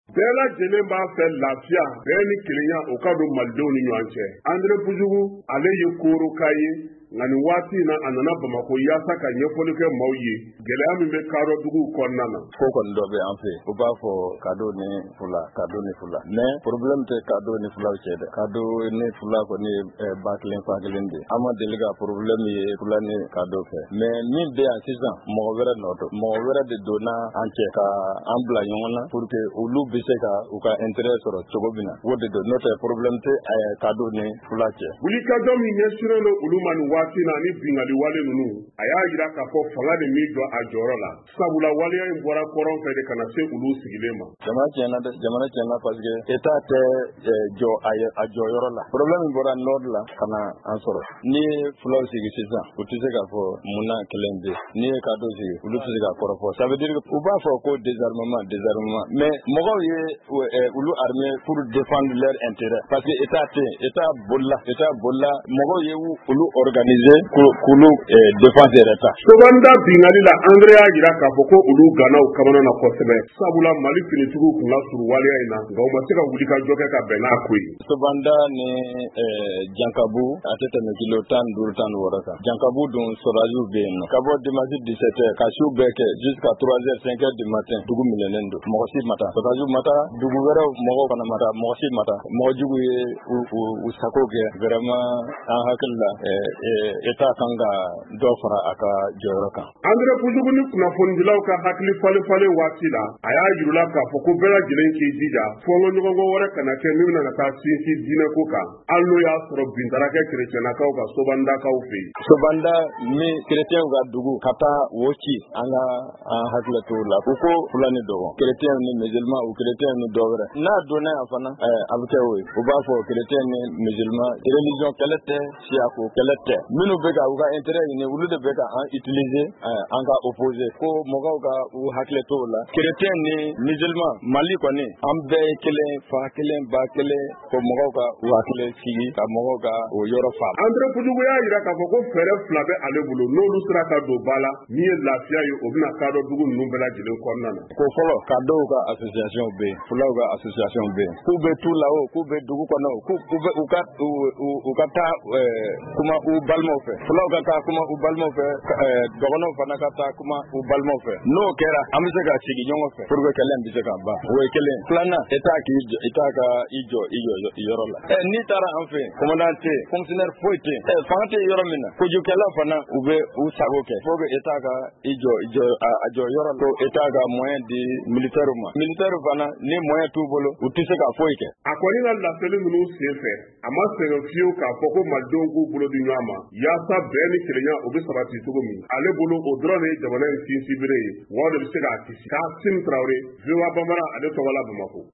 bɛɛ lajɛlen b'a fɛ lafiya bɛɛ ni kelenya o ka don malidenw ni ɲɔgɔn cɛ. Andre Bujugu ale ye Koroka ye nka nin waati in na a nana Bamako yaasa ka ɲɛfɔli kɛ maaw ye gɛlɛya min bɛ Kaadɔ dugu kɔnɔna na. Ko kɔni dɔ bɛ an fɛ u b'a fɔ Kaadɔ ni Fula Kaadɔ ni Fula mais problème tɛ Kaadɔ ni Fula cɛ dɛ. Kaadɔ ni Fula kɔni ye ba kelen de an ma deli ka problème ye Fula ni Kaadɔ fɛ mais min bɛ yan sisan mɔgɔ wɛrɛ nɔ don mɔgɔ wɛrɛ de donna an cɛ ka an bila ɲɔgɔn na pour que olu bɛ se ka u ka intérêt sɔrɔ cogo min na o de don n'o tɛ problème tɛ Kaadɔ ni Fula cɛ. Wulikajɔ min ɲɛsinnen don olu ma nin waati na ni bingali wale ninnu a y'a jira k'a fɔ fanga de min jɔ a jɔyɔrɔ la sabula waleya in bɔra kɔrɔn fɛ de ka na se olu sigilen ma. Jamana tiɲɛna parce que état tɛ jɔ a jɔyɔrɔ la problème min bɔra nord la ka na an sɔrɔ ni ye Fulaw sigi sisan u tɛ se k'a fɔ munna kelen bɛ ni ye Kaadɔ sigi olu tɛ se k'a kɔrɔfɔ ça veut dire que u b'a fɔ ko désarmement mais mɔgɔw ye olu armée pour défendre leur intérêt parce que état bolila mɔgɔw ye olu organiser k'olu défense yɛrɛ ta. Sobanda bingali la Andre y'a jira k'a fɔ ko olu ganaw kamana na kosɛbɛ sabula Mali finitigiw kun ka suru waleya in na nka u ma se ka wuli ka jɔ kɛ ka bɛn n'a ko ye. Sobanda ni Jankabu a tɛ tɛmɛ kilo 15-16 kan. Jankabu dun sorajiw bɛ yen nɔ ka bɔ dimanche 17h ka su bɛɛ kɛ jusqu'à 3h 5h du matin dugu minɛnen don mɔgɔ si ma taa sorajiw ma taa dugu wɛrɛw mɔgɔw fana ma taa mɔgɔ si ma taa mɔgɔ jugu ye u sago kɛ vraiment an hakili la état kan ka dɔ fara a ka jɔyɔrɔ kan. Andre Bujugu ni kunnafonidilaw ka hakili falen waati la a y'a yirula k'a fɔ ko bɛɛ lajɛlen k'i jija fɔɲɔgɔnkɔ wɛrɛ kana kɛ min bɛna taa sinsin diinɛko kan hali n'o y'a sɔrɔ bintaara kɛ kerecɛnnakaw ka Sobandakaw fɛ yen. Sobanda min kerecɛnw ka dugu ka taa o ci an hakili to la u ko fila ni dɔgɔ kerecɛnw ni musulman u kerecɛnw ni dɔ wɛrɛ n'a donna yan fana a bɛ kɛ o ye u b'a fɔ kerecɛn ni musulman religion kɛlɛ tɛ siyako kɛlɛ tɛ minnu bɛ ka u ka intérêt ɲini olu de bɛ ka an utiliser an ka opposer ko mɔgɔw ka u hakili to la kerecɛn ni musulman Mali kɔni an bɛɛ ye kelen fa kelen ba kelen ko mɔgɔw ka u hakili sigi ka mɔgɔw ka o yɔrɔ fa. Andre Bujugu y'a jira k'a fɔ ko fɛɛrɛ fila bɛ ale bolo n'olu sera ka don ba la min ye lafiya ye o bɛna Kaadɔ dugu ninnu bɛɛ lajɛlen kɔnɔna na. Ko fɔlɔ Kaadɔw ka association bɛ yen Fulaw ka association bɛ yen k'u bɛ tu la o k'u bɛ dugu kɔnɔ o u ka taa kuma u balimaw fɛ Fulaw ka taa kuma u balimaw fɛ dɔgɔnɔw fana ka taa kuma u balimaw fɛ n'o kɛra an bɛ se ka sigi ɲɔgɔn fɛ pour que kɛlɛ bɛ se ka ban o ye kelen filanan état ka i jɔ yɔrɔ la n'i taara an fɛ commandant tɛ fonctionnaire foyi tɛ fanga tɛ yɔrɔ min na kojugukɛlaw fana u bɛ u sago kɛ faut que état ka i jɔ a jɔ yɔrɔ la ko état ka moyen di militaire ma militaire fana ni moyen t'u bolo u tɛ se ka foyi kɛ. A kɔni ka lafeli ninnu senfɛ a ma sɛgɛn fiyewu k'a fɔ ko malidenw k'u bolo di ɲɔgɔn ma yaasa bɛɛ ni kelenya o bɛ sabati cogo min ale bolo o dɔrɔn de ye jamana in sinsinbere ye wa de bɛ se k'a kisi Kassim Tarawele VOA Bambara ale tɔgɔ la Bamako.